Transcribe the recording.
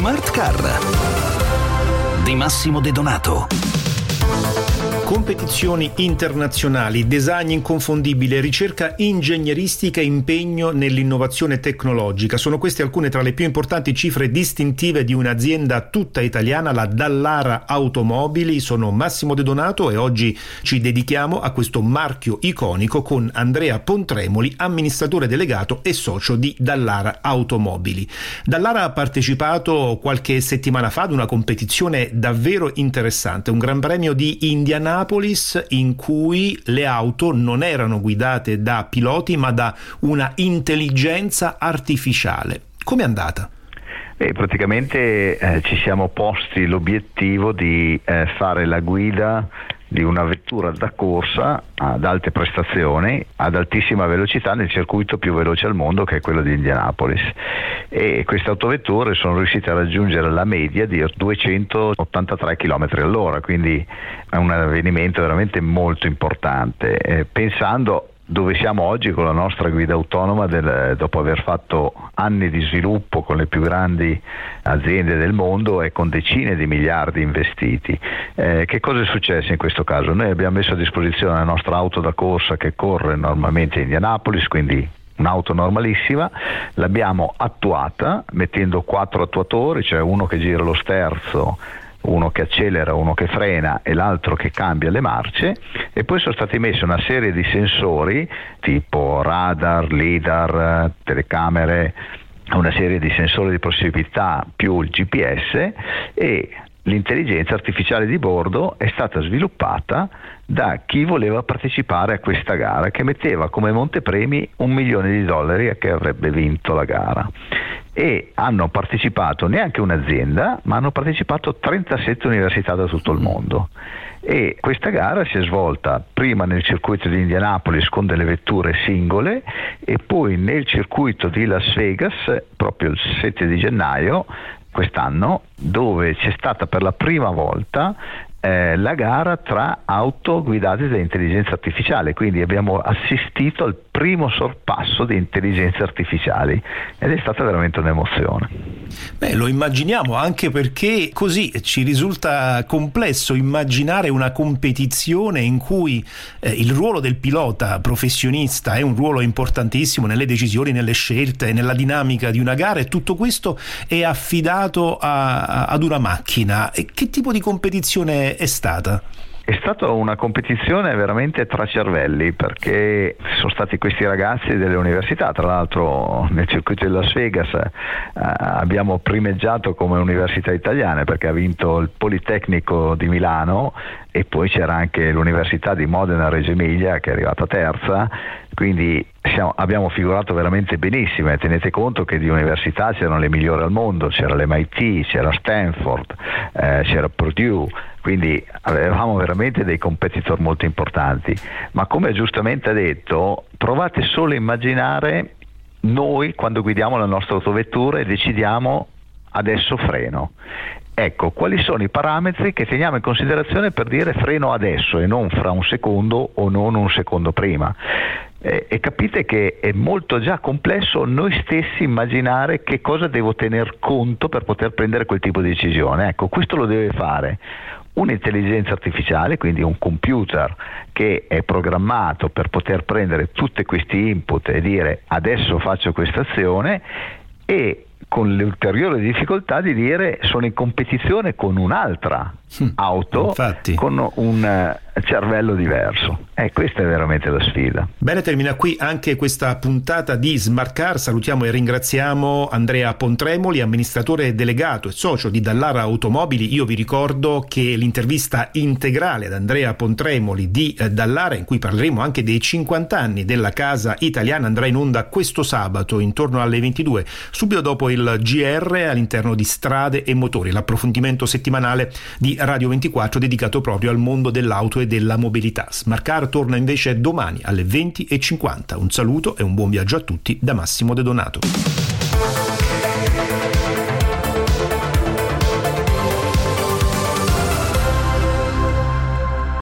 Smart Car di Massimo De Donato. Competizioni internazionali, design inconfondibile, ricerca ingegneristica e impegno nell'innovazione tecnologica. Sono queste alcune tra le più importanti cifre distintive di un'azienda tutta italiana, la Dallara Automobili. Sono Massimo De Donato e oggi ci dedichiamo a questo marchio iconico con Andrea Pontremoli, amministratore delegato e socio di Dallara Automobili. Dallara ha partecipato qualche settimana fa ad una competizione davvero interessante, un gran premio di Indianapolis, in cui le auto non erano guidate da piloti ma da una intelligenza artificiale. Com'è andata? Praticamente ci siamo posti l'obiettivo di fare la guida di una vettura da corsa ad alte prestazioni, ad altissima velocità nel circuito più veloce al mondo, che è quello di Indianapolis, e queste autovetture sono riuscite a raggiungere la media di 283 km all'ora, quindi è un avvenimento veramente molto importante, pensando dove siamo oggi con la nostra guida autonoma dopo aver fatto anni di sviluppo con le più grandi aziende del mondo e con decine di miliardi investiti. Che cosa è successo in questo caso? Noi abbiamo messo a disposizione la nostra auto da corsa che corre normalmente a Indianapolis, quindi un'auto normalissima, l'abbiamo attuata mettendo 4 attuatori, cioè uno che gira lo sterzo, uno che accelera, uno che frena e l'altro che cambia le marce, e poi sono stati messi una serie di sensori tipo radar, lidar, telecamere, una serie di sensori di prossimità più il GPS, e l'intelligenza artificiale di bordo è stata sviluppata da chi voleva partecipare a questa gara, che metteva come montepremi $1 milione a che avrebbe vinto la gara. E hanno partecipato neanche un'azienda, ma hanno partecipato 37 università da tutto il mondo. E questa gara si è svolta prima nel circuito di Indianapolis con delle vetture singole e poi nel circuito di Las Vegas proprio il 7 di gennaio quest'anno, dove c'è stata per la prima volta la gara tra auto guidate da intelligenza artificiale, quindi abbiamo assistito al primo sorpasso di intelligenze artificiali ed è stata veramente un'emozione. Lo immaginiamo, anche perché così ci risulta complesso immaginare una competizione in cui il ruolo del pilota professionista è un ruolo importantissimo nelle decisioni, nelle scelte, nella dinamica di una gara, e tutto questo è affidato ad una macchina. E che tipo di competizione è stata? È stata una competizione veramente tra cervelli, perché sono stati questi ragazzi delle università. Tra l'altro nel circuito di Las Vegas abbiamo primeggiato come università italiane, perché ha vinto il Politecnico di Milano e poi c'era anche l'Università di Modena Reggio Emilia che è arrivata terza, quindi abbiamo figurato veramente benissimo. E tenete conto che di università c'erano le migliori al mondo, c'era l'MIT, c'era Stanford, c'era Purdue, quindi avevamo veramente dei competitor molto importanti. Ma come giustamente ha detto, provate solo a immaginare noi quando guidiamo la nostra autovettura e decidiamo adesso freno. Ecco, quali sono i parametri che teniamo in considerazione per dire freno adesso e non fra un secondo o non un secondo prima? E capite che è molto già complesso noi stessi immaginare che cosa devo tener conto per poter prendere quel tipo di decisione. Ecco, questo lo deve fare un'intelligenza artificiale, quindi un computer che è programmato per poter prendere tutti questi input e dire adesso faccio questa azione, e con l'ulteriore difficoltà di dire sono in competizione con un'altra auto, infatti, con un cervello diverso. Questa è veramente la sfida. Bene, termina qui anche questa puntata di Smart Car. Salutiamo e ringraziamo Andrea Pontremoli, amministratore delegato e socio di Dallara Automobili. Io vi ricordo che l'intervista integrale ad Andrea Pontremoli di Dallara, in cui parleremo anche dei 50 anni della casa italiana, andrà in onda questo sabato intorno alle 22, subito dopo il GR all'interno di Strade e Motori, l'approfondimento settimanale di Radio 24 dedicato proprio al mondo dell'auto e della mobilità. Smart Car torna invece domani alle 20:50. Un saluto e un buon viaggio a tutti da Massimo De Donato.